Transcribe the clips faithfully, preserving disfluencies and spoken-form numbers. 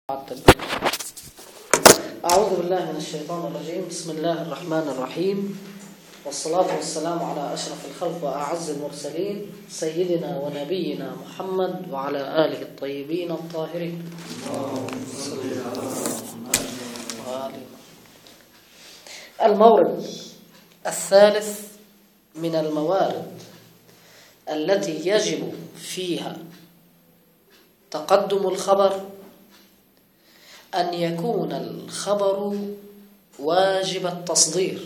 أعوذ بالله من الشيطان الرجيم. بسم الله الرحمن الرحيم، والصلاة والسلام على أشرف الخلق وأعز المرسلين سيدنا ونبينا محمد وعلى آله الطيبين الطاهرين. المورد الثالث من الموارد التي يجب فيها تقدم الخبر أن يكون الخبر واجب التصدير،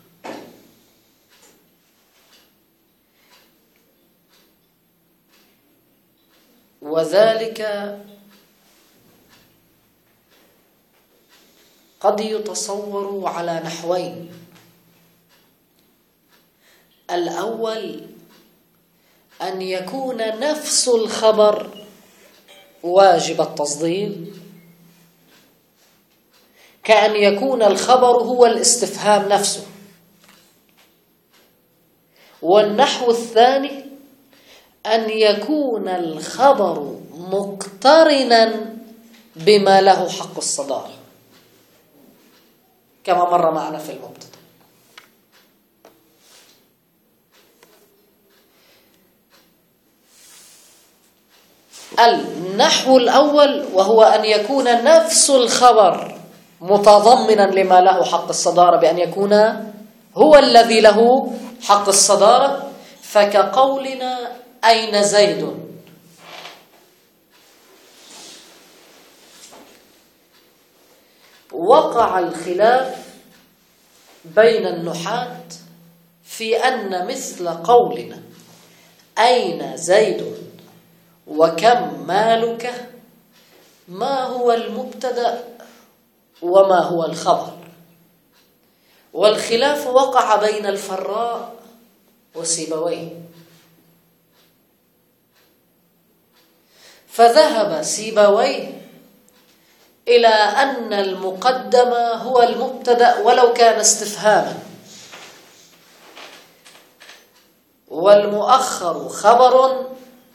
وذلك قد يتصور على نحوين. الأول أن يكون نفس الخبر واجب التصدير، كأن يكون الخبر هو الاستفهام نفسه. والنحو الثاني أن يكون الخبر مقترنا بما له حق الصدارة كما مر معنا في المبتدأ. النحو الأول وهو أن يكون نفس الخبر متضمنا لما له حق الصدارة، بأن يكون هو الذي له حق الصدارة، فكقولنا أين زيد؟ وقع الخلاف بين النحاة في أن مثل قولنا أين زيد وكم مالك ما هو المبتدأ وما هو الخبر. والخلاف وقع بين الفراء وسيبويه، فذهب سيبويه إلى أن المقدم هو المبتدأ ولو كان استفهاما، والمؤخر خبر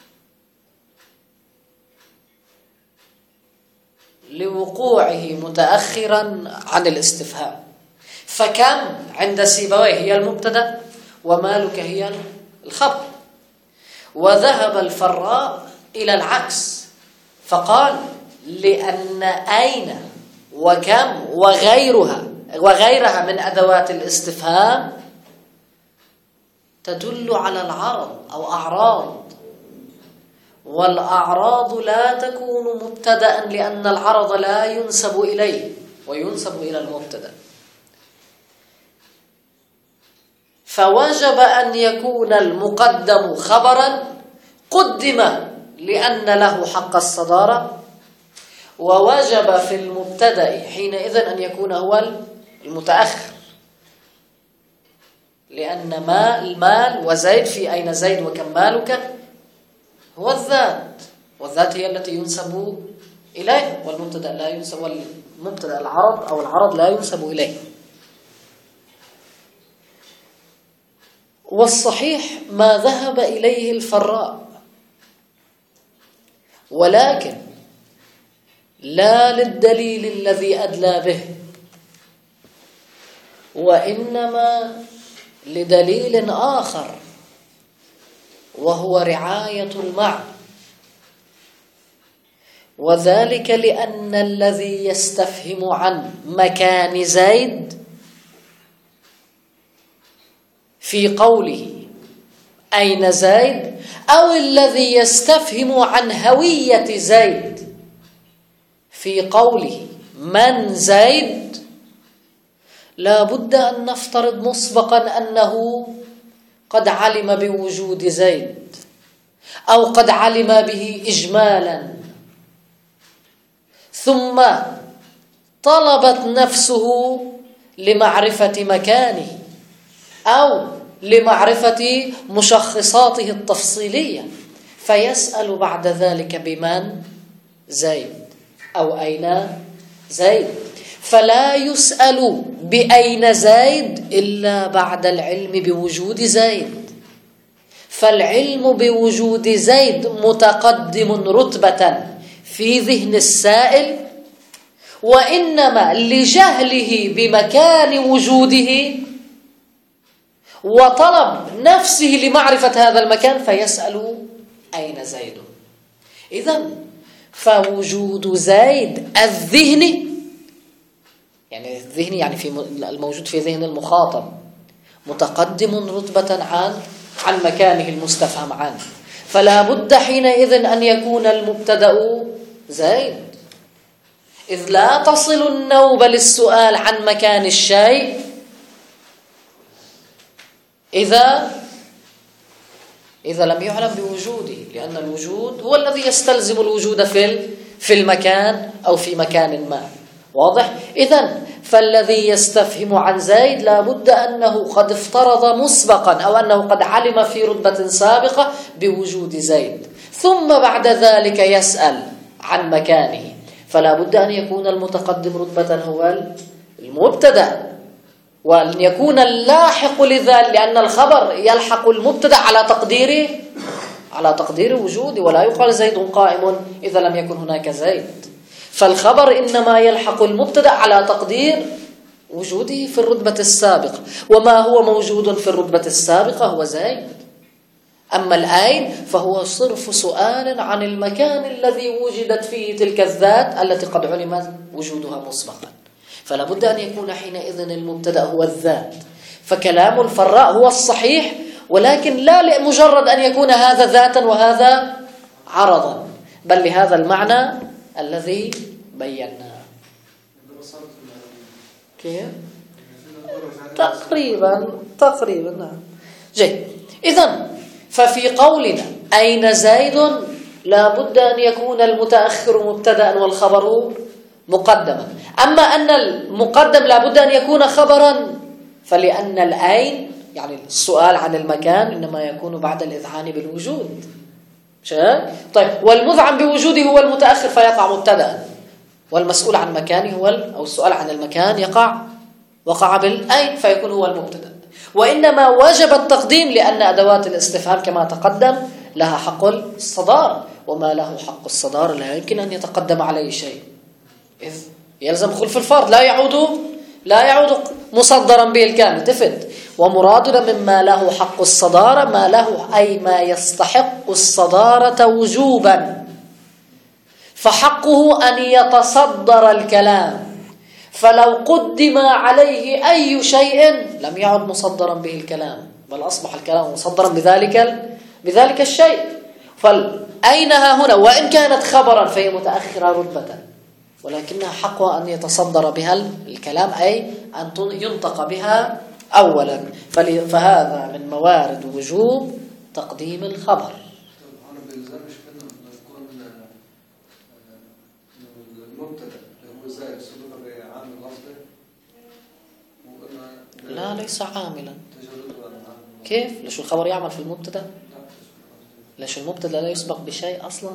لوقوعه متأخرا عن الاستفهام. فكم عند سيبويه هي المبتدأ ومالك هي الخبر. وذهب الفراء إلى العكس، فقال لأن أين وكم وغيرها وغيرها من أدوات الاستفهام تدل على العرض أو أعراض، والأعراض لا تكون مبتدأ لأن العرض لا ينسب إليه وينسب إلى المبتدأ. فوجب أن يكون المقدم خبرا قدم لأن له حق الصدارة، ووجب في المبتدأ حينئذ أن يكون هو المتأخر، لأن ما المال وزيد في أين زيد وكم مالك هو الذات، والذات هي التي ينسب إليه، والمبتدأ لا ينسب، والمبتدأ العرض أو العرض لا ينسب إليه. والصحيح ما ذهب إليه الفراء، ولكن لا للدليل الذي أدلى به، وإنما لدليل آخر، وهو رعاية المعنى. وذلك لأن الذي يستفهم عن مكان زيد في قوله أين زيد، أو الذي يستفهم عن هوية زيد في قوله من زيد، لا بد أن نفترض مسبقا أنه قد علم بوجود زيد أو قد علم به إجمالا، ثم طلبت نفسه لمعرفة مكانه أو لمعرفة مشخصاته التفصيلية، فيسأل بعد ذلك بمن زيد أو أين زيد. فلا يسأل بأين زيد إلا بعد العلم بوجود زيد، فالعلم بوجود زيد متقدم رتبة في ذهن السائل وإنما لجهله بمكان وجوده وطلب نفسه لمعرفة هذا المكان فيسأل أين زيد. إذن فوجود زيد الذهني، يعني الذهني يعني في الموجود في ذهن المخاطب، متقدم رتبة عن عن مكانه المستفهم عنه، فلا بد حينئذ أن يكون المبتدأ زيد، إذ لا تصل النوبة للسؤال عن مكان الشيء إذا إذا لم يعلم بوجوده، لأن الوجود هو الذي يستلزم الوجود في في المكان أو في مكان ما. واضح؟ إذن فالذي يستفهم عن زيد لا بد أنه قد افترض مسبقا أو أنه قد علم في رتبة سابقة بوجود زيد، ثم بعد ذلك يسأل عن مكانه، فلا بد أن يكون المتقدم رتبة هو المبتدأ، وأن يكون اللاحق لذلك، لأن الخبر يلحق المبتدأ على تقدير على تقدير وجوده، ولا يقال زيد قائم إذا لم يكن هناك زيد، فالخبر إنما يلحق المبتدأ على تقدير وجوده في الرتبة السابقة، وما هو موجود في الرتبة السابقة هو زيد. أما الأين فهو صرف سؤال عن المكان الذي وجدت فيه تلك الذات التي قد علم وجودها مسبقا، فلا بد أن يكون حينئذ المبتدأ هو الذات. فكلام الفراء هو الصحيح، ولكن لا لمجرد أن يكون هذا ذاتا وهذا عرضا، بل لهذا المعنى الذي بيناه. كيف؟ تقريبا تقريبا نعم. جيد. إذن ففي قولنا أين زيد لا بد أن يكون المتأخر مبتدأ والخبر مقدما. أما أن المقدم لا بد أن يكون خبرا، فلأن الأين يعني السؤال عن المكان إنما يكون بعد الإذعان بالوجود. طيب، والمذعن بوجوده هو المتأخر فيقع مبتدأ، والمسؤول عن مكانه هو أو السؤال عن المكان يقع وقع بالأين فيكون هو المبتدأ. وإنما وجب التقديم لأن أدوات الاستفهام كما تقدم لها حق الصدارة، وما له حق الصدارة لا يمكن أن يتقدم عليه شيء، إذ يلزم خلف الفرد، لا يعود لا يعود مصدرا به الكامل. تفت ومرادنا مما له حق الصدارة ما له أي ما يستحق الصدارة وجوبا، فحقه أن يتصدر الكلام، فلو قدم عليه أي شيء لم يعد مصدرا به الكلام، بل أصبح الكلام مصدرا بذلك بذلك الشيء. فأينها هنا وإن كانت خبرا فهي متأخرة رتبة، ولكنها حقها أن يتصدر بها الكلام، أي أن ينطق بها أولا، فهذا من موارد وجوب تقديم الخبر. لا ليس عاملا. كيف؟ ليش الخبر يعمل في المبتدا؟ ليش المبتدا لا يسبق بشيء أصلا؟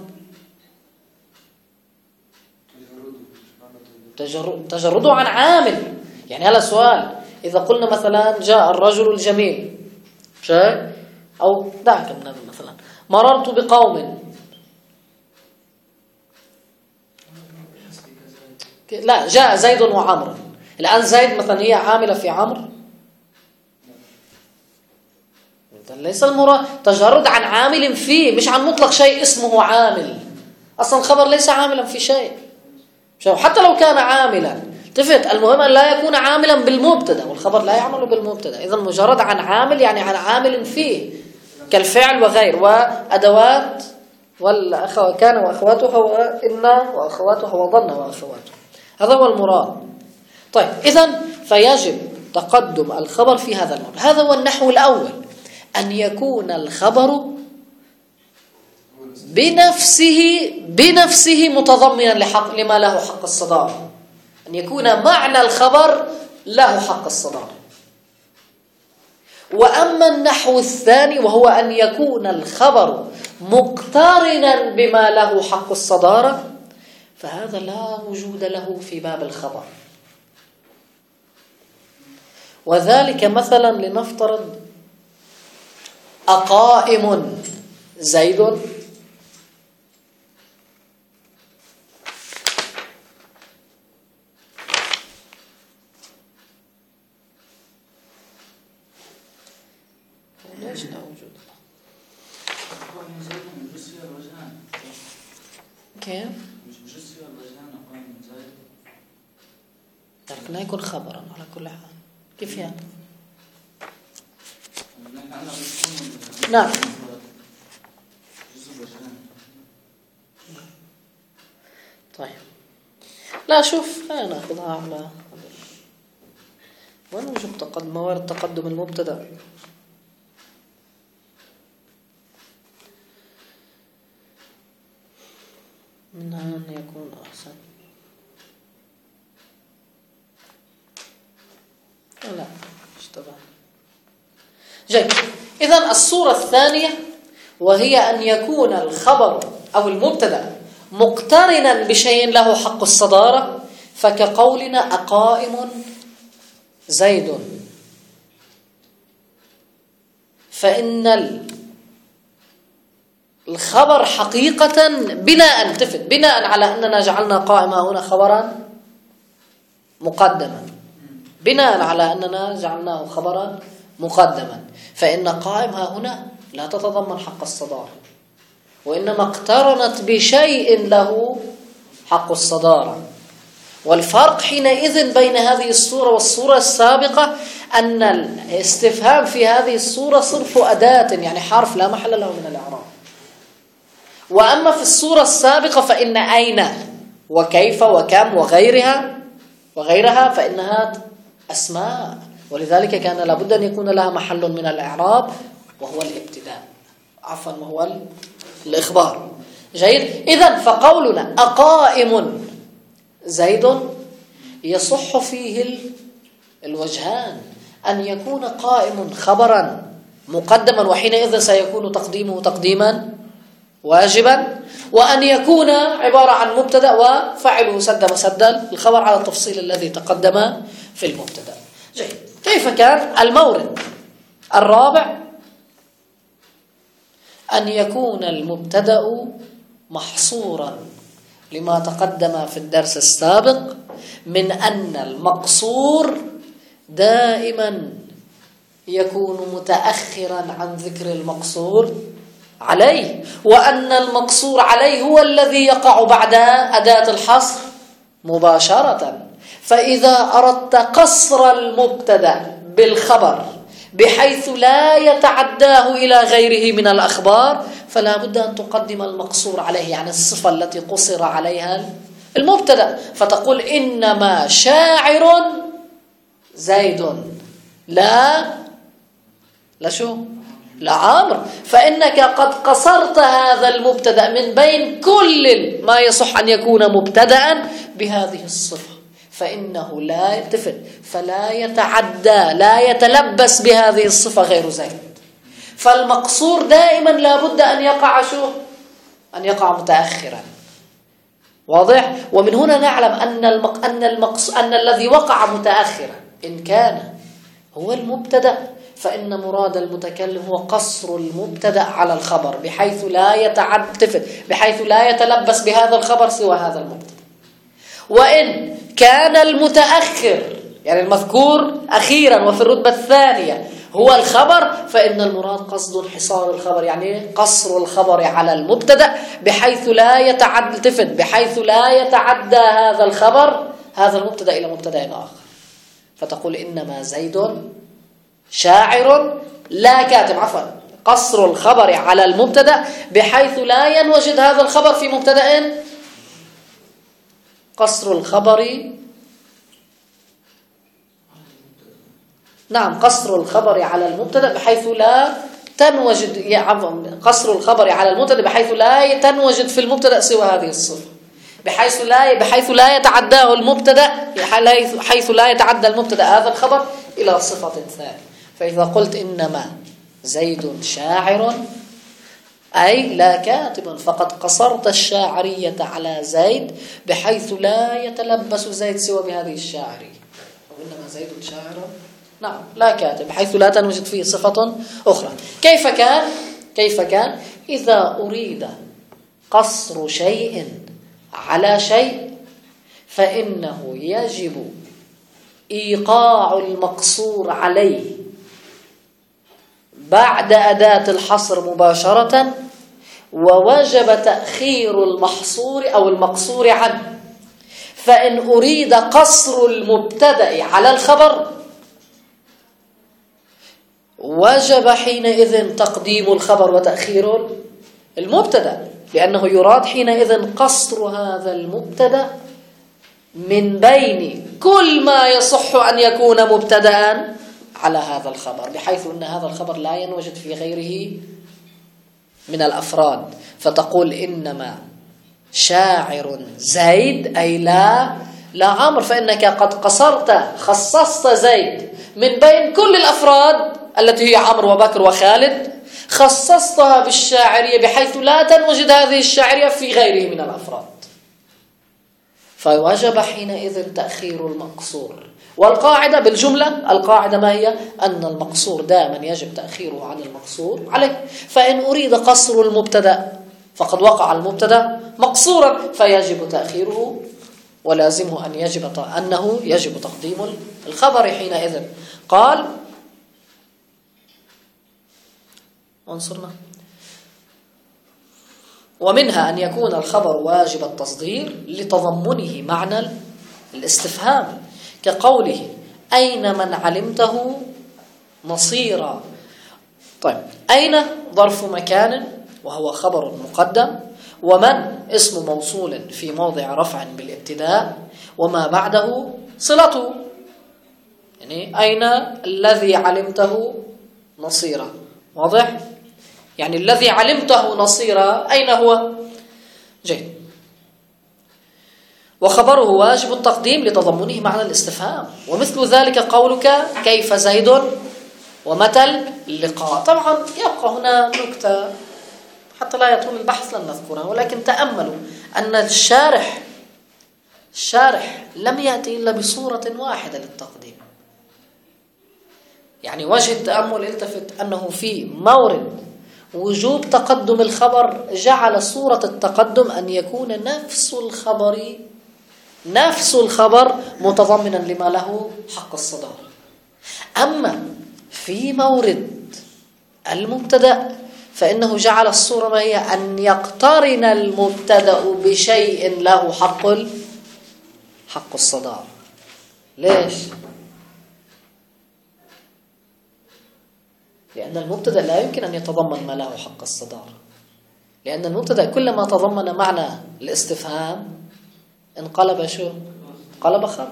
تجرده عن عامل. يعني هذا سؤال، إذا قلنا مثلا جاء الرجل الجميل شيء، أو دعك من هذا مثلا مررت بقوم، لا جاء زيد وعمر، الآن زيد مثلا هي عاملة في عمر، ليس المراد تجرد عن عامل فيه، مش عن مطلق شيء اسمه عامل. أصلا الخبر ليس عاملا في شيء، حتى لو كان عاملا. تفت المهم أن لا يكون عاملا بالمبتدا، والخبر لا يعمل بالمبتدا. إذا مجرد عن عامل يعني عن عامل فيه كالفعل وغير، وأدوات والأخوات كان وأخواتها وإن وأخواتها وظن وأخواتها، هذا هو المراد. طيب، إذا فيجب تقدم الخبر في هذا الأمر. هذا هو النحو الأول، أن يكون الخبر بنفسه بنفسه متضمنا لحق لما له حق الصدارة، أن يكون معنى الخبر له حق الصدارة. وأما النحو الثاني وهو أن يكون الخبر مقترنا بما له حق الصدارة، فهذا لا وجود له في باب الخبر. وذلك مثلا لنفترض أقائم زيد، لكن لا يكون خبرا على كل حال. كيف يعني؟ نعم. طيب لا شوف لا ناخذها على وين وجب تقدم موارد تقدم المبتدأ؟ منها أن يكون أحسن. لا اشتبه. جيد. إذن الصورة الثانية وهي أن يكون الخبر أو المبتدأ مقترنا بشيء له حق الصدارة، فكقولنا أقائم زيد، فإن الخبر حقيقة بناء التفت بناء على أننا جعلنا قائمة هنا خبرا مقدما، بناء على أننا جعلناه خبرا مقدما، فإن قائمها هنا لا تتضمن حق الصدارة، وإنما اقترنت بشيء له حق الصدارة. والفرق حينئذ بين هذه الصورة والصورة السابقة أن الاستفهام في هذه الصورة صرف أداة، يعني حرف لا محل له من الإعراب. وأما في الصورة السابقة فإن أين وكيف وكم وغيرها وغيرها فإنها أسماء، ولذلك كان لابد أن يكون لها محل من الإعراب وهو الابتداء، عفوا وهو الإخبار. جيد. إذن فقولنا أقائم زيد يصح فيه الوجهان، أن يكون قائم خبرا مقدما وحينئذ سيكون تقديمه تقديما واجبا، وأن يكون عبارة عن مبتدأ وفعله سد مسد الخبر على التفصيل الذي تقدم في المبتدأ. جيد. كيف كان المورد الرابع؟ أن يكون المبتدأ محصورا لما تقدم في الدرس السابق من أن المقصور دائما يكون متأخرا عن ذكر المقصور عليه، وأن المقصور عليه هو الذي يقع بعد أداة الحصر مباشرة. فإذا أردت قصر المبتدأ بالخبر بحيث لا يتعداه إلى غيره من الأخبار فلا بد أن تقدم المقصور عليه، يعني الصفة التي قصر عليها المبتدأ، فتقول إنما شاعر زيد لا لا شو لا عامر، فإنك قد قصرت هذا المبتدأ من بين كل ما يصح أن يكون مبتدأ بهذه الصفة، فإنه لا يلتفت فلا يتعدى لا يتلبس بهذه الصفة غير زيد. فالمقصور دائما لابد أن يقع شو أن يقع متأخرا. واضح؟ ومن هنا نعلم أن المق... أن المقص... أن الذي وقع متأخرا إن كان هو المبتدأ فإن مراد المتكلم هو قصر المبتدأ على الخبر بحيث لا يتعدى بحيث لا يتلبس بهذا الخبر سوى هذا المبتدأ. وإن كان المتأخر يعني المذكور أخيرا وفي الرتبة الثانية هو الخبر فإن المراد قصد انحصار الخبر، يعني قصر الخبر على المبتدأ بحيث لا يتعدى بحيث لا يتعدى هذا الخبر هذا المبتدأ إلى مبتدأ آخر، فتقول إنما زيد شاعر لا كاتب، عفوا قصر الخبر على المبتدأ بحيث لا ينوجد هذا الخبر في مبتدأ، قصر الخبر نعم قصر الخبر على المبتدأ بحيث لا تنوجد قصر الخبر على المبتدأ بحيث لا تنوجد في المبتدأ سوى هذه الصفة، بحيث لا بحيث لا يتعداه المبتدأ حيث لا يتعدى المبتدأ هذا الخبر إلى صفة ثانية. فإذا قلت إنما زيد شاعر أي لا كاتب، فقد قصرت الشاعرية على زيد بحيث لا يتلبس زيد سوى بهذه الشاعرية. وإنما زيد شاعر نعم لا كاتب بحيث لا تنوجد فيه صفة أخرى. كيف كان؟ كيف كان؟ إذا أريد قصر شيء على شيء فإنه يجب إيقاع المقصور عليه بعد أداة الحصر مباشرة، ووجب تأخير المحصور أو المقصور عنه. فإن أريد قصر المبتدأ على الخبر وجب حينئذ تقديم الخبر وتأخير المبتدأ، لأنه يراد حينئذ قصر هذا المبتدأ من بين كل ما يصح أن يكون مبتدأ على هذا الخبر، بحيث أن هذا الخبر لا ينوجد في غيره من الأفراد. فتقول إنما شاعر زيد أي لا لا عمرو، فإنك قد قصرت خصصت زيد من بين كل الأفراد التي هي عمرو وبكر وخالد، خصصتها بالشاعرية بحيث لا تنوجد هذه الشاعرية في غيره من الأفراد، فوجب حينئذ تأخير المقصور. والقاعدة بالجملة، القاعدة ما هي؟ أن المقصور دائما يجب تأخيره عن المقصور عليه. فإن أريد قصر المبتدأ فقد وقع المبتدأ مقصورا فيجب تأخيره، ولازمه أن يجب أنه يجب تقديم الخبر حينئذ. قال انصرنا. ومنها أن يكون الخبر واجب التصدير لتضمنه معنى الاستفهام، كقوله أين من علمته مصيرا. طيب، أين ظرف مكان وهو خبر مقدم، ومن اسم موصول في موضع رفع بالابتداء، وما بعده صلته. يعني أين الذي علمته نصيرا، واضح؟ يعني الذي علمته نصيرا أين هو؟ جيد. وخبره واجب التقديم لتضمنه معنى الاستفهام، ومثل ذلك قولك كيف زيد ومتى اللقاء. طبعا يبقى هنا نكتة حتى لا يطول البحث لن نذكرها، ولكن تأملوا أن الشارح الشارح لم يأتي إلا بصورة واحدة للتقديم. يعني وجه التأمل التفت أنه في مورد وجوب تقدم الخبر جعل صورة التقدم أن يكون نفس الخبر نفس الخبر متضمنا لما له حق الصدارة. أما في مورد المبتدأ فإنه جعل الصورة ما هي أن يقترن المبتدأ بشيء له حق حق الصدارة. ليش؟ لأن المبتدأ لا يمكن أن يتضمن ما له حق الصدارة، لأن المبتدأ كلما تضمن معنى الاستفهام انقلب شو؟ انقلب خبر،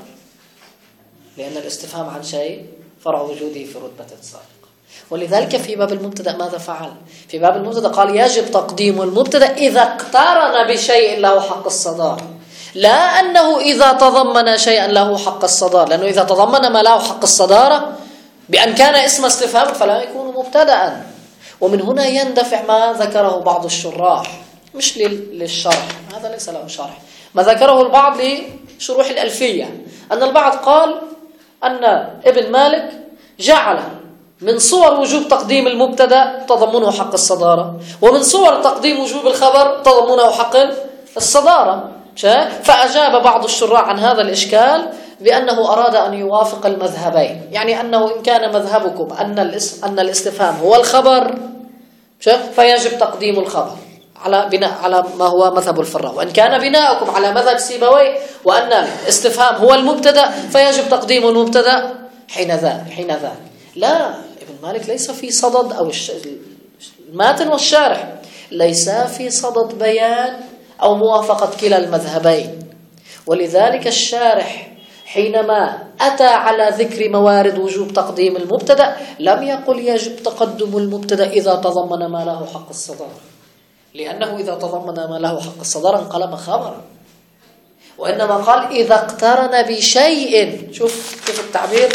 لأن الاستفهام عن شيء فرع وجوده في رتبة سابقة. ولذلك في باب المبتدأ ماذا فعل؟ في باب المبتدأ قال يجب تقديم المبتدأ إذا اقترن بشيء له حق الصدارة، لا أنه إذا تضمن شيئا له حق الصدارة، لأنه إذا تضمن ما له حق الصدارة بأن كان اسم استفهام فلا يكون مبتدأ. ومن هنا يندفع ما ذكره بعض الشراح، مش للشرح، هذا ليس له شرح، ما ذكره البعض لشروح الألفية، أن البعض قال أن ابن مالك جعل من صور وجوب تقديم المبتدأ تضمنه حق الصدارة، ومن صور تقديم وجوب الخبر تضمنه حق الصدارة. فأجاب بعض الشراح عن هذا الإشكال بأنه أراد أن يوافق المذهبين، يعني أنه إن كان مذهبكم أن أن الاستفهام هو الخبر فيجب تقديم الخبر على بناء على ما هو مذهب الفراء، وإن كان بناؤكم على مذهب سيبويه وأن الاستفهام هو المبتدأ فيجب تقديم المبتدأ حين ذاك حين ذاك. لا، ابن مالك ليس في صدد، أو الماتن والشارح ليس في صدد بيان أو موافقة كلا المذهبين. ولذلك الشارح حينما أتى على ذكر موارد وجوب تقديم المبتدأ لم يقل يجب تقدم المبتدأ إذا تضمن ما له حق الصدارة، لأنه إذا تضمن ما له حق الصدارة انقلب خبرا، وإنما قال إذا اقترن بشيء. شوف كيف التعبير.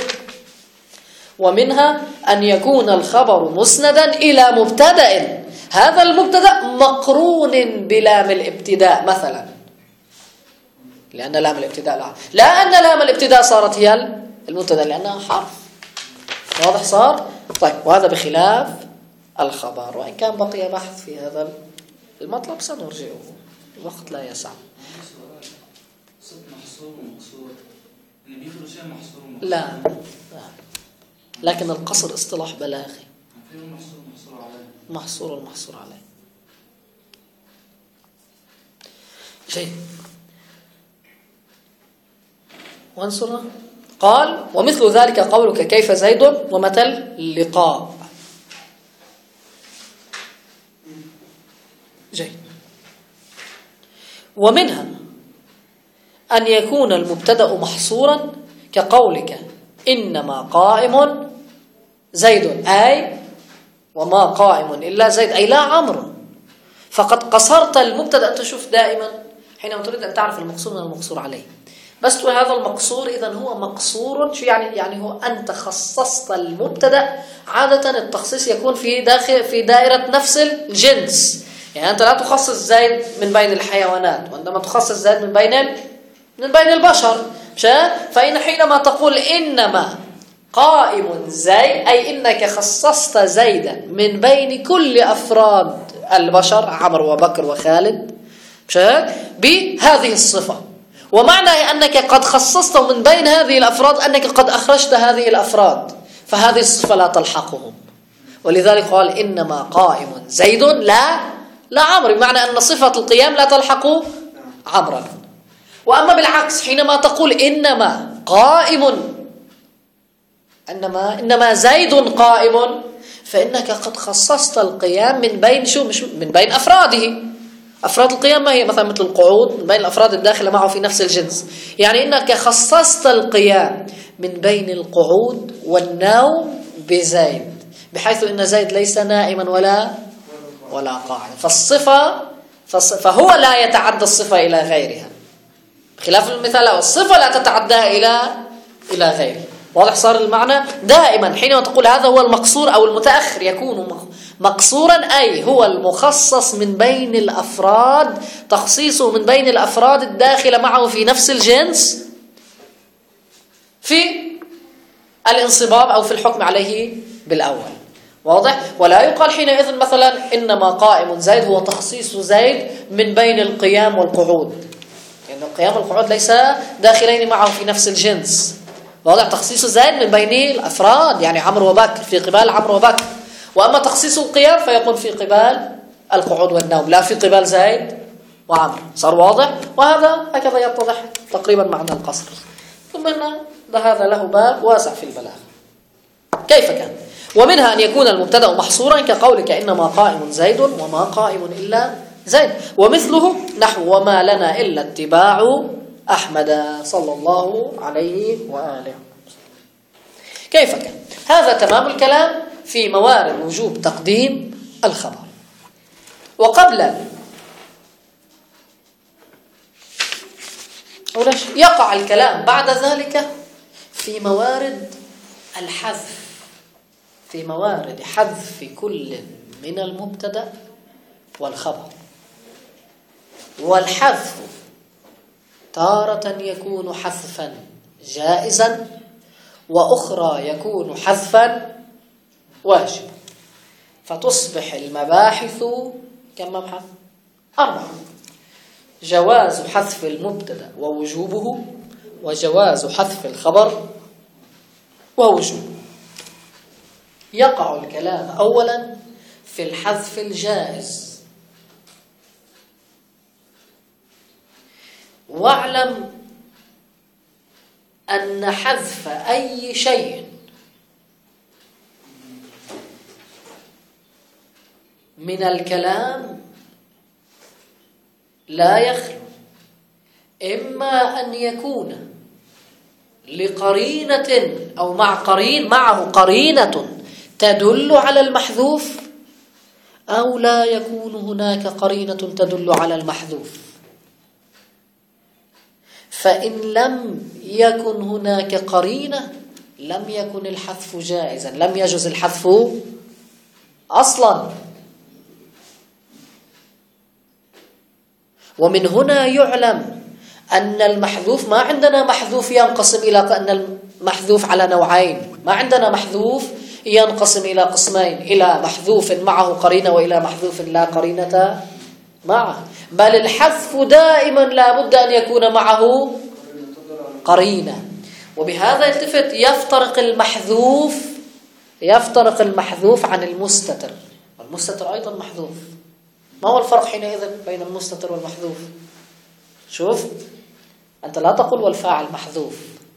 ومنها أن يكون الخبر مسندا إلى مبتدأ، هذا المبتدأ مقرون بلام الابتداء مثلا، لأن لام الابتداء لا لا أن لام الابتداء صارت هي المبتدأ لأنها حرف، واضح صار؟ طيب، وهذا بخلاف الخبر، وإن كان بقي بحث في هذا المطلب سنرجعه، الوقت لا يسع. لا لا، لكن القصر اصطلاح بلاغي، محصور المحصور عليه. شيء وانصرنا. قال ومثل ذلك قولك كيف زيد ومتى اللقاء. جيد. ومنها أن يكون المبتدأ محصورا كقولك إنما قائم زيد، أي وما قائم إلا زيد، أي لا عمرو. فقد قصرت المبتدأ. أنت شوف دائما حينما تريد أن تعرف المقصور من المقصور عليه، بس تقول هذا المقصور إذن هو مقصور. شو يعني؟ يعني هو أنت خصصت المبتدأ. عادة التخصيص يكون في داخل في دائرة نفس الجنس. يعني أنت لا تخصص زيد من بين الحيوانات، وإنما تخصص زيد من بين ال... من بين البشر. فإن حينما تقول إنما قائم زيد، أي إنك خصصت زيدا من بين كل أفراد البشر عمرو وبكر وخالد بهذه الصفة. ومعنى أنك قد خصصت من بين هذه الأفراد أنك قد أخرجت هذه الأفراد، فهذه الصفة لا تلحقهم. ولذلك قال إنما قائم زيد لا لا عمرو، بمعنى أن صفة القيام لا تلحق عمرا. وأما بالعكس حينما تقول إنما قائم إنما إنما زيد قائم، فإنك قد خصصت القيام من بين شو مش من بين أفراده. أفراد القيام ما هي؟ مثلا مثل القعود من بين الأفراد الداخلة معه في نفس الجنس. يعني إنك خصصت القيام من بين القعود والنوم بزيد، بحيث إن زيد ليس نائما ولا ولا قاعدا. فالصفة فهو لا يتعدى الصفة إلى غيرها، خلاف المثال الصفة لا تتعدى إلى إلى غيره. واضح صار المعنى؟ دائما حينما تقول هذا هو المقصور أو المتأخر يكون مقصورا، أي هو المخصص من بين الأفراد، تخصيصه من بين الأفراد الداخلة معه في نفس الجنس في الانصباب أو في الحكم عليه بالأول. واضح؟ ولا يقال حينئذ مثلا إنما قائم زيد هو تخصيص زيد من بين القيام والقعود، لأن يعني القيام والقعود ليس داخلين معه في نفس الجنس. واضح؟ تخصيص زيد من بين الأفراد يعني عمرو وبكر، في قبال عمرو وبكر. وأما تخصيص القيام فيكون في قبال القعود والنوم، لا في قبال زيد وعمرو. صار واضح؟ وهذا هكذا يتضح تقريبا معنى القصر. ثم أن هذا له باب واسع في البلاغة. كيف كان؟ ومنها أن يكون المبتدأ محصورا كقولك إنما قائم زيد وما قائم إلا زيد. ومثله نحو وما لنا إلا اتباع أحمد صلى الله عليه وآله. كيف كان؟ هذا تمام الكلام في موارد وجوب تقديم الخبر. وقبل يقع الكلام بعد ذلك في موارد الحذف، في موارد حذف كل من المبتدأ والخبر. والحذف تارة يكون حذفا جائزا، وأخرى يكون حذفا واجبا. فتصبح المباحث كم مبحث؟ أربعة: جواز حذف المبتدأ ووجوبه، وجواز حذف الخبر ووجوبه. يقع الكلام أولا في الحذف الجائز. واعلم أن حذف أي شيء من الكلام لا يخلو إما أن يكون لقرينة أو مع قرين معه قرينة تدل على المحذوف، أو لا يكون هناك قرينة تدل على المحذوف. فإن لم يكن هناك قرينة لم يكن الحذف جائزا، لم يجوز الحذف أصلا. ومن هنا يعلم أن المحذوف ما عندنا محذوف ينقسم إلى أن المحذوف على نوعين، ما عندنا محذوف ينقسم إلى قسمين، إلى محذوف معه قرينة وإلى محذوف لا قرينة معه، بل الحذف دائما لا بد أن يكون معه قرينة. وبهذا يلتفت يفترق المحذوف يفترق المحذوف عن المستتر، والمستتر أيضا محذوف. ما هو الفرق حينئذ بين المستتر والمحذوف؟ شوف، أنت لا تقول والفاعل محذوف،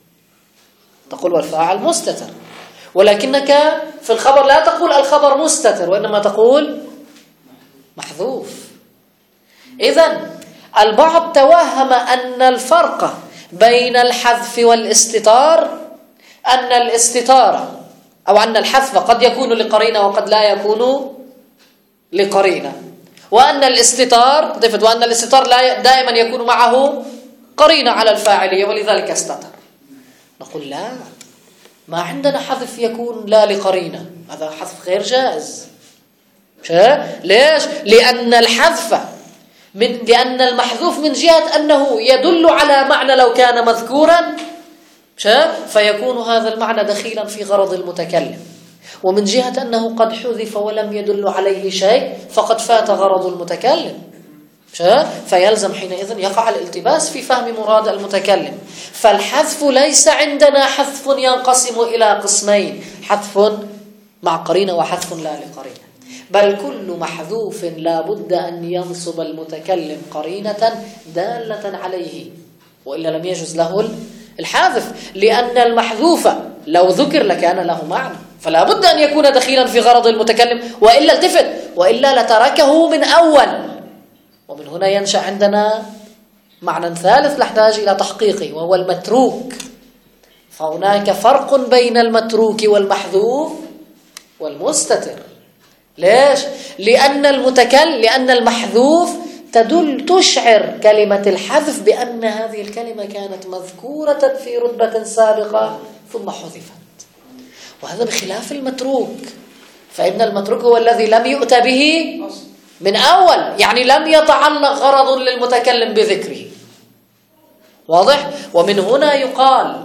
تقول والفاعل مستتر، ولكنك في الخبر لا تقول الخبر مستتر، وإنما تقول محذوف. إذن البعض توهم أن الفرق بين الحذف والاستتار أن الاستتارة أو أن الحذف قد يكون لقرينة وقد لا يكون لقرينة، وأن الاستتار وأن الاستتار لا دائما يكون معه قرينة على الفاعلية ولذلك استتر. نقول لا، ما عندنا حذف يكون لا لقرينة، هذا حذف غير جائز. ليش؟ لأن الحذف من لأن المحذوف من جهة أنه يدل على معنى لو كان مذكورا فيكون هذا المعنى دخيلا في غرض المتكلم، ومن جهة أنه قد حذف ولم يدل عليه شيء فقد فات غرض المتكلم، فيلزم حينئذ يقع الالتباس في فهم مراد المتكلم. فالحذف ليس عندنا حذف ينقسم إلى قسمين، حذف مع قرينة وحذف لا لقرينة، بل كل محذوف لا بد أن ينصب المتكلم قرينة دالة عليه، وإلا لم يجوز له الحذف، لأن المحذوف لو ذكر لكان له معنى، فلا بد أن يكون دخيلا في غرض المتكلم، وإلا التفت وإلا لتركه من أول. ومن هنا ينشأ عندنا معنى ثالث نحتاج إلى تحقيقه وهو المتروك. فهناك فرق بين المتروك والمحذوف والمستتر. ليش؟ لأن المتكلم لأن المحذوف تدل تشعر كلمة الحذف بأن هذه الكلمة كانت مذكورة في رتبة سابقة ثم حذفت، وهذا بخلاف المتروك، فإن المتروك هو الذي لم يؤت به من أول، يعني لم يتعلق غرض للمتكلم بذكره. واضح؟ ومن هنا يقال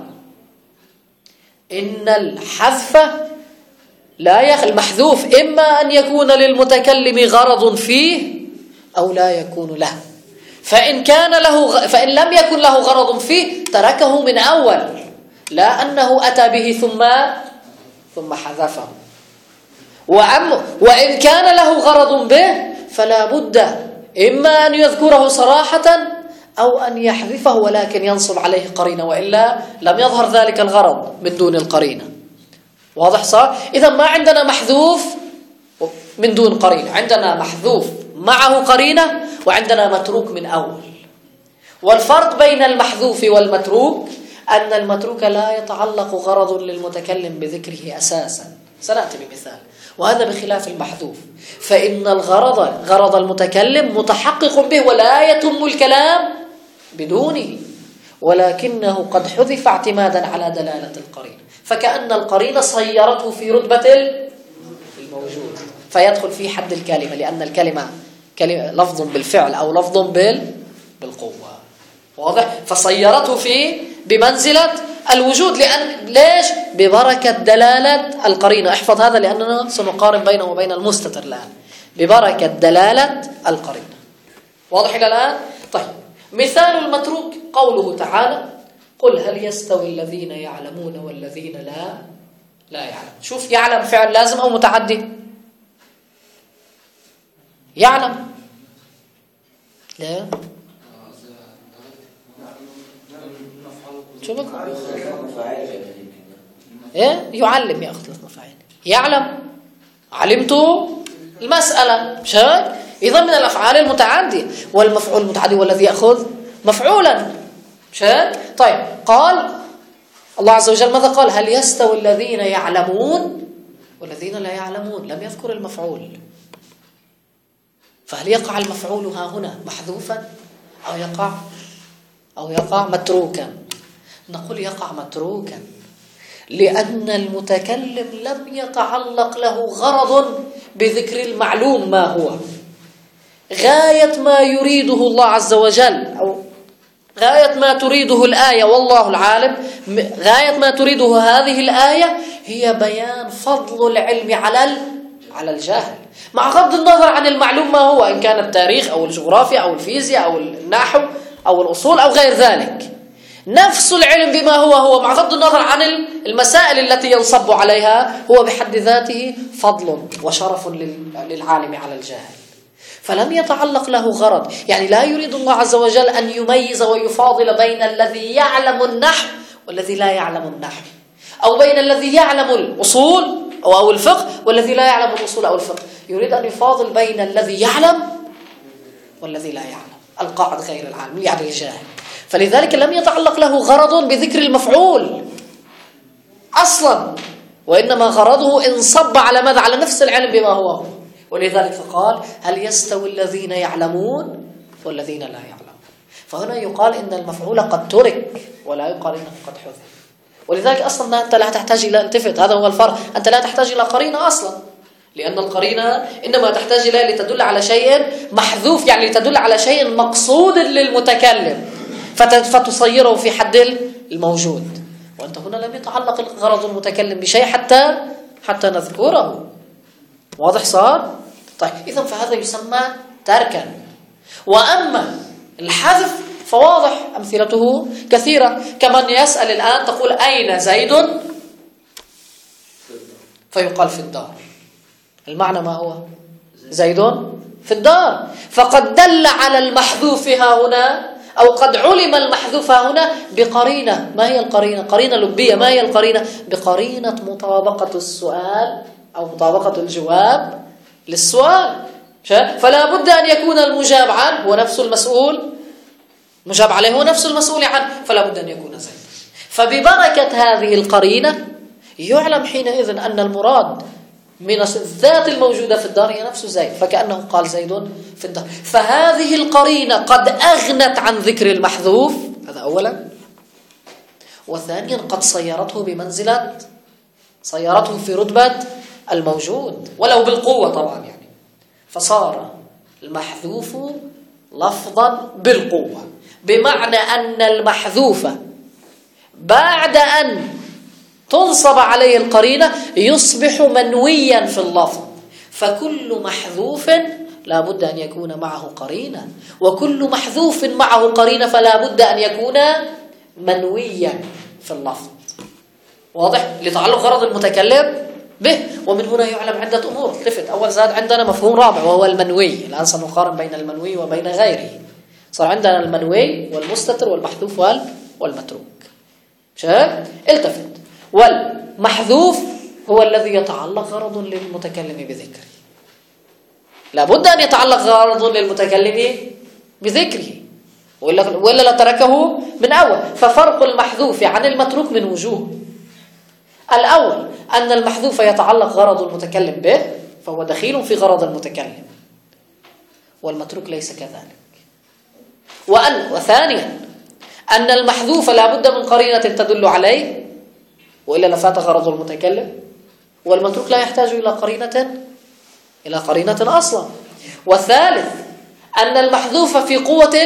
إن الحذف لا يخ المحذوف إما أن يكون للمتكلم غرض فيه أو لا يكون له، فإن كان له غ... فإن لم يكن له غرض فيه تركه من أول، لا أنه أتى به ثم ثم حذفه. وأم... وإن كان له غرض به فلا بد إما أن يذكره صراحة أو أن يحذفه ولكن ينصب عليه قرينة، وإلا لم يظهر ذلك الغرض من دون القرينة. واضح صح؟ إذا ما عندنا محذوف من دون قرينة، عندنا محذوف معه قرينة وعندنا متروك من أول. والفرق بين المحذوف والمتروك أن المتروك لا يتعلق غرض للمتكلم بذكره أساسا، سنأتي بمثال، وهذا بخلاف المحذوف، فإن الغرض غرض المتكلم متحقق به ولا يتم الكلام بدونه، ولكنه قد حذف اعتمادا على دلالة القرينة، فكأن القرينة صيرته في رتبة الموجود فيدخل في حد الكلمة، لأن الكلمة كلمة لفظ بالفعل أو لفظ بالقوة. واضح؟ فصيرته في بمنزلة الوجود، لأن ليش؟ ببركة دلالة القرينة. احفظ هذا لأننا سنقارن بينه وبين المستتر الآن، ببركة دلالة القرينة. واضح إلى الآن؟ طيب، مثال المتروك قوله تعالى: قل هل يستوي الذين يعلمون والذين لا لا يعلم. شوف، يعلم فعل لازم أو متعدي؟ يعلم. لا شوفك ايه يعلم ياخذ ثلاث مفاعيل. يعلم، علمت المسألة، مش هيك؟ إذا من الأفعال المتعدية، والمفعول المتعدي والذي يأخذ مفعولا، مش هيك؟ طيب، قال الله عز وجل ماذا قال؟ هل يستوي الذين يعلمون والذين لا يعلمون، لم يذكر المفعول، فهل يقع المفعول ها هنا محذوفا أو يقع أو يقع متروكا؟ نقول يقع متروكا، لأن المتكلم لم يتعلق له غرض بذكر المعلوم ما هو غاية ما يريده الله عز وجل، أو غاية ما تريده الآية والله العالم، غاية ما تريده هذه الآية هي بيان فضل العلم على على الجاهل، مع غض النظر عن المعلوم ما هو، إن كان التاريخ أو الجغرافيا أو الفيزياء أو النحو أو الأصول أو غير ذلك. نفس العلم بما هو هو مع غض النظر عن المسائل التي ينصب عليها هو بحد ذاته فضل وشرف للعالم على الجاهل، فلم يتعلق له غرض. يعني لا يريد الله عز وجل أن يميز ويفاضل بين الذي يعلم النحو والذي لا يعلم النحو، أو بين الذي يعلم الأصول أو, أو الفقه والذي لا يعلم الأصول أو الفقه. يريد أن يفاضل بين الذي يعلم والذي لا يعلم، القاعد غير العالم يعني الجاهل. فلذلك لم يتعلق له غرض بذكر المفعول أصلا، وإنما غرضه انصب على ماذا؟ على نفس العلم بما هو هو. ولذلك قال هل يستوي الذين يعلمون والذين لا يعلمون. فهنا يقال إن المفعول قد ترك ولا يقال إنه قد حذف. ولذلك أصلا أنت لا تحتاج إلى التفت، هذا هو الفرق. أنت لا تحتاج إلى قرينة أصلا، لأن القرينة إنما تحتاج إلى لتدل على شيء محذوف، يعني لتدل على شيء مقصود للمتكلم فتصيره في حد الموجود. وأنت هنا لم يتعلق غرض المتكلم بشيء حتى حتى نذكره. واضح صار؟ طيب إذا فهذا يسمى تركا. وأما الحذف فواضح أمثلته كثيرة، كمن يسأل الآن تقول أين زيد فيقال في الدار. المعنى ما هو؟ زيد في الدار. فقد دل على المحذوف ها هنا أو قد علم المحذوف ها هنا بقرينة. ما هي القرينة؟ قرينة لبية. ما هي القرينة؟ بقرينة مطابقة السؤال أو مطابقة الجواب للسؤال. فلا بد أن يكون المجاب عنه هو نفس المسؤول، مجاب عليه هو نفس المسؤول عنه، فلا بد أن يكون زيد. فببركة هذه القرينة يعلم حينئذ أن المراد من الذات الموجودة في الدار هي نفس زيد، فكأنه قال زيد في الدار. فهذه القرينة قد أغنت عن ذكر المحذوف، هذا أولا. وثانيا قد صيرته بمنزلة، صيرته في رتبة الموجود ولو بالقوة طبعا يعني. فصار المحذوف لفظا بالقوة، بمعنى أن المحذوف بعد أن تنصب عليه القرينة يصبح منويا في اللفظ. فكل محذوف لا بد أن يكون معه قرينة، وكل محذوف معه قرينة فلا بد أن يكون منويا في اللفظ. واضح؟ لتعلق غرض المتكلم به. ومن هنا يعلم عدة أمور. التفت، أول زاد عندنا مفهوم رابع وهو المنوي. الآن سنقارن بين المنوي وبين غيره. صار عندنا المنوي والمستتر والمحذوف والمتروك. شايف؟ التفت. والمحذوف هو الذي يتعلق غرض للمتكلم بذكره، لابد أن يتعلق غرض للمتكلم بذكره، وإلا, وإلا لتركه من أول. ففرق المحذوف عن المتروك من وجوه. الأول أن المحذوف يتعلق غرض المتكلم به فهو دخيل في غرض المتكلم، والمتروك ليس كذلك. وأن وثانيا أن المحذوف لا بد من قرينة تدل عليه وإلا لفات غرض المتكلم، والمتروك لا يحتاج إلى قرينة إلى قرينة أصلا. والثالث أن المحذوف في قوة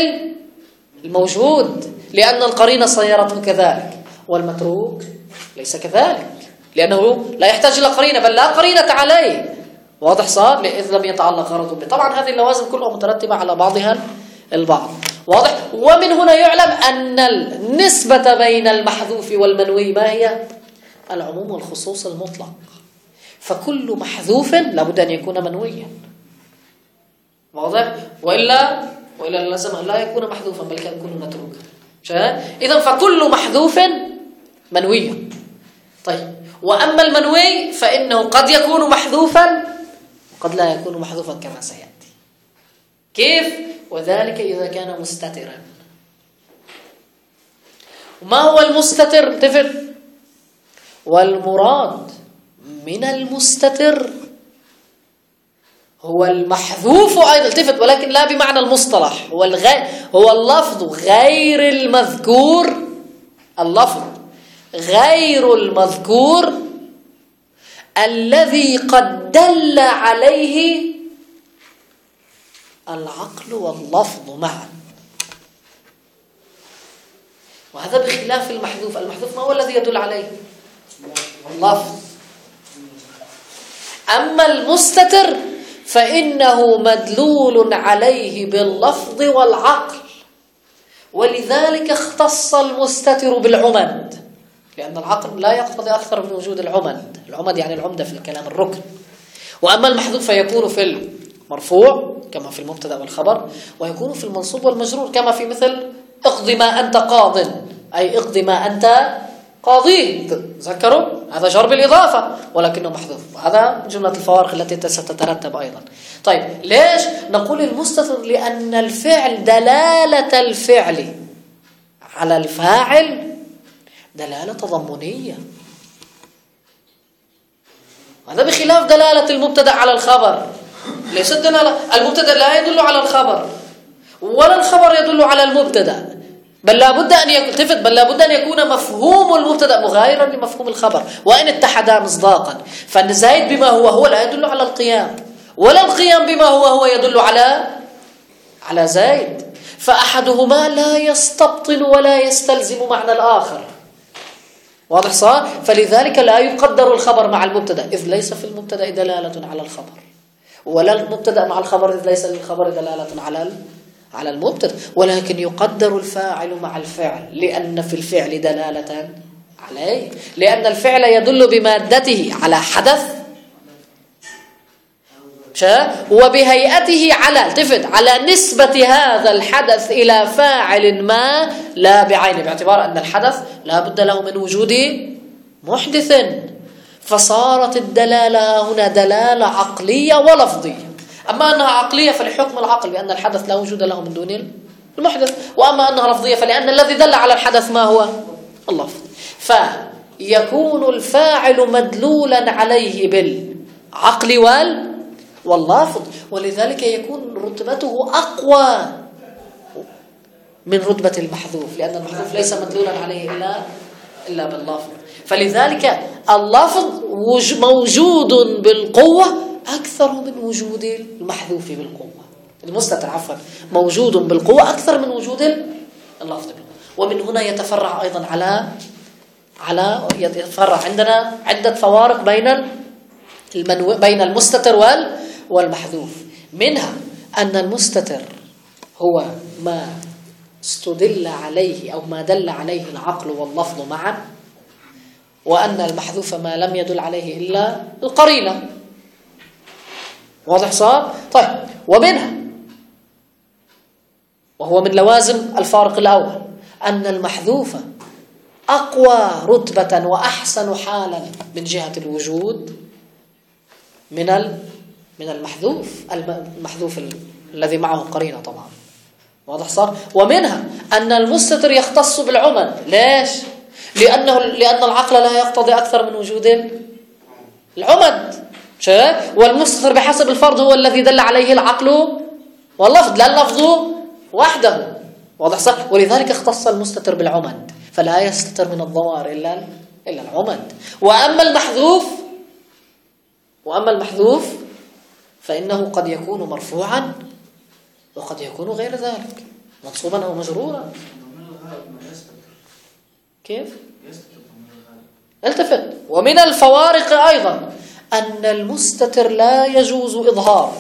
الموجود لأن القرينة صيرته كذلك، والمتروك ليس كذلك لأنه لا يحتاج إلى قرينة بل لا قرينة عليه. واضح صار؟ إذ لم يتعلق غرضه به. طبعا هذه اللوازم كلها مترتبة على بعضها البعض. واضح؟ ومن هنا يعلم أن النسبة بين المحذوف والمنوي ما هي؟ العموم والخصوص المطلق. فكل محذوف لابد أن يكون منويا. واضح؟ وإلا وإلا لازم أن لا يكون محذوفا بل يكون متروكا. إذا فكل محذوف منوي. طيب، وأما المنوي فإنه قد يكون محذوفا قد لا يكون محذوفا كما سيأتي. كيف؟ وذلك إذا كان مستترا. وما هو المستتر؟ تفر. والمراد من المستتر هو المحذوف أيضا. التفت، ولكن لا بمعنى المصطلح. هو الغير هو اللفظ غير المذكور، اللفظ غير المذكور الذي قد دل عليه العقل واللفظ معا. وهذا بخلاف المحذوف. المحذوف ما هو الذي يدل عليه؟ اللفظ. أما المستتر فإنه مدلول عليه باللفظ والعقل، ولذلك اختص المستتر بالعمد، لأن العقل لا يقتضي أكثر من وجود العمد. العمد يعني العمدة في الكلام، الركن. وأما المحذوف فيكون في المرفوع كما في المبتدأ والخبر، ويكون في المنصوب والمجرور كما في مثل اقض ما أنت قاض، أي اقض ما أنت قاضيه، تذكروا هذا جر بالإضافة ولكنه محذوف. هذا جملة الفوارق التي ستترتب أيضا. طيب ليش نقول المستتر؟ لأن الفعل دلالة الفعل على الفاعل دلالة تضمنية، هذا بخلاف دلالة المبتدأ على الخبر. ليست دلالة المبتدأ لا يدل على الخبر ولا الخبر يدل على المبتدأ، بل لابد أن يلتفت بل لابد أن يكون مفهوم المبتدأ مغايرا لمفهوم الخبر، وإن اتحدا مصداقا. فإن زيد بما هو هو لا يدل على القيام، ولا القيام بما هو هو يدل على على زيد، فأحدهما لا يستبطن ولا يستلزم معنى الآخر. واضح صح؟ فلذلك لا يقدر الخبر مع المبتدأ إذ ليس في المبتدأ دلالة على الخبر، ولا المبتدأ مع الخبر إذ ليس للخبر دلالة على على المبتدأ، ولكن يقدر الفاعل مع الفعل لأن في الفعل دلالة عليه، لأن الفعل يدل بمادته على حدث وبهيئته على التفت على نسبة هذا الحدث إلى فاعل ما لا بعينه، باعتبار أن الحدث لا بد له من وجود محدث. فصارت الدلالة هنا دلالة عقلية ولفظية. أما أنها عقلية فلحكم العقل بأن الحدث لا وجود له من دون المحدث، وأما أنها لفظية فلأن الذي دل على الحدث ما هو اللفظ، فيكون الفاعل مدلولا عليه بالعقل وال واللفظ، ولذلك يكون رتبته أقوى من رتبة المحذوف، لأن المحذوف ليس مدلولا عليه إلا إلا باللفظ. فلذلك اللفظ موجود بالقوة أكثر من وجود المحذوف بالقوة، المستتر عفوا موجود بالقوة أكثر من وجود اللفظ بالقوة. ومن هنا يتفرع أيضا على على يتفرع عندنا عدة فوارق بين المنو... بين المستتر وال والمحذوف. منها أن المستتر هو ما استدل عليه أو ما دل عليه العقل واللفظ معا، وأن المحذوف ما لم يدل عليه إلا القرينة. واضح صار؟ طيب ومنها وهو من لوازم الفارق الأول أن المحذوف أقوى رتبة وأحسن حالا من جهة الوجود من من المحذوف المحذوف الذي معه قرينة طبعا. واضح صار؟ ومنها أن المستتر يختص بالعمد. ليش؟ لأنه لأن العقل لا يقتضي أكثر من وجود العمد، والمستتر بحسب الفرض هو الذي دل عليه العقل واللفظ لا اللفظ وحده. واضح صح؟ ولذلك اختص المستتر بالعمد، فلا يستتر من الظواهر إلا إلا العمد. وأما المحذوف وأما المحذوف فإنه قد يكون مرفوعا وقد يكون غير ذلك، منصوبا أو مجرورا. كيف؟ التفت. ومن الفوارق أيضا أن المستتر لا يجوز إظهار،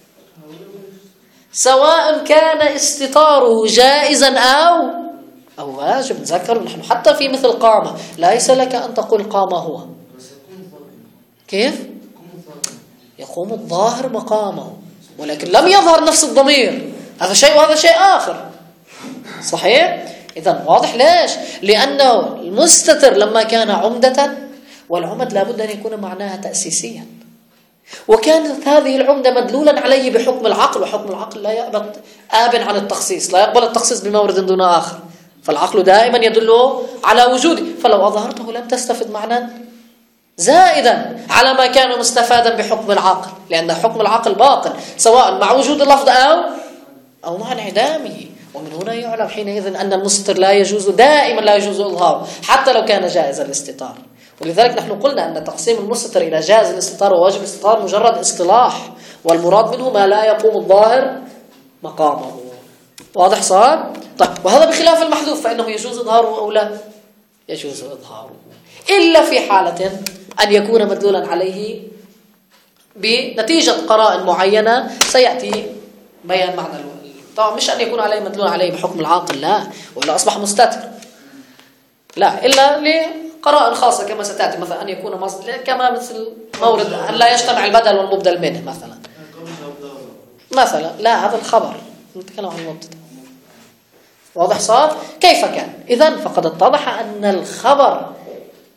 سواء كان استتاره جائزا أو أو واجب. تذكروا نحن حتى في مثل قامة ليس لك أن تقول قام هو. كيف؟ يقوم الظاهر مقامه ولكن لم يظهر نفس الضمير، هذا شيء وهذا شيء آخر. صحيح؟ إذن واضح. ليش؟ لأنه المستتر لما كان عمدة، والعمد لابد أن يكون معناها تأسيسيا، وكانت هذه العمدة مدلولا عليه بحكم العقل، وحكم العقل لا يقبل آب عن التخصيص، لا يقبل التخصيص بمورد دون آخر، فالعقل دائما يدل على وجوده، فلو أظهرته لم تستفد معنى زائدا على ما كان مستفادا بحكم العقل، لأن حكم العقل باق سواء مع وجود اللفظ أو أو مع انعدامه. ومن هنا يعلم حينئذ أن المستتر لا يجوز دائما لا يجوز إظهاره حتى لو كان جائز الاستتار. ولذلك نحن قلنا أن تقسيم المستتر إلى جائز الاستتار وواجب الاستتار مجرد اصطلاح، والمراد منه ما لا يقوم الظاهر مقامه. واضح صار؟ طيب وهذا بخلاف المحذوف فإنه يجوز إظهاره أو لا يجوز إظهاره، إلا في حالة أن يكون مدلولا عليه بنتيجة قرائن معينة سيأتي بيان معنى الوحي. طبعا مش أن يكون عليه مدلول عليه بحكم العاقل، لا، ولا أصبح مستتر، لا، إلا لقرائن خاصة كما ستأتي، مثلا أن يكون مصدر كما مثل مورد أن لا يجتمع البدل والمبدل منه مثلا مثلا لا، هذا الخبر نتكلم عن المبتدأ. واضح صار؟ كيف كان؟ إذن فقد اتضح أن الخبر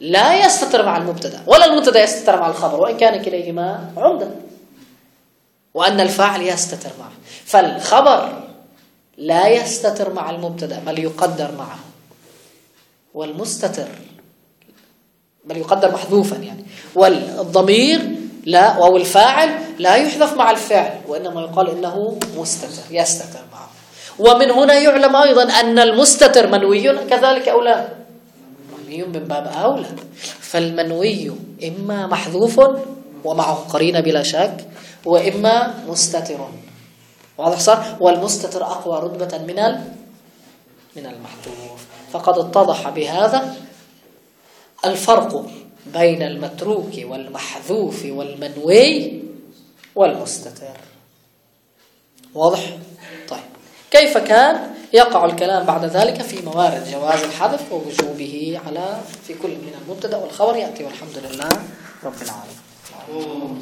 لا يستتر مع المبتدأ ولا المبتدأ يستتر مع الخبر، وإن كان كليهما عمدة، وأن الفاعل يستتر معه. فالخبر لا يستتر مع المبتدأ بل يقدر معه، والمستتر بل يقدر محذوفا يعني، والضمير لا أو الفاعل لا يحذف مع الفعل، وإنما يقال إنه مستتر يستتر معه. ومن هنا يعلم أيضا أن المستتر منوي كذلك أو لا؟ منوي من باب أولى. فالمنوي إما محذوف ومعه قرينة بلا شك، وإما مستتر. واضح صار؟ والمستتر أقوى رتبة من من المحذوف. فقد اتضح بهذا الفرق بين المتروك والمحذوف والمنوي والمستتر. واضح؟ طيب، كيف كان يقع الكلام بعد ذلك في موارد جواز الحذف ووجوبه على في كل من المبتدأ والخبر يأتي، والحمد لله رب العالمين.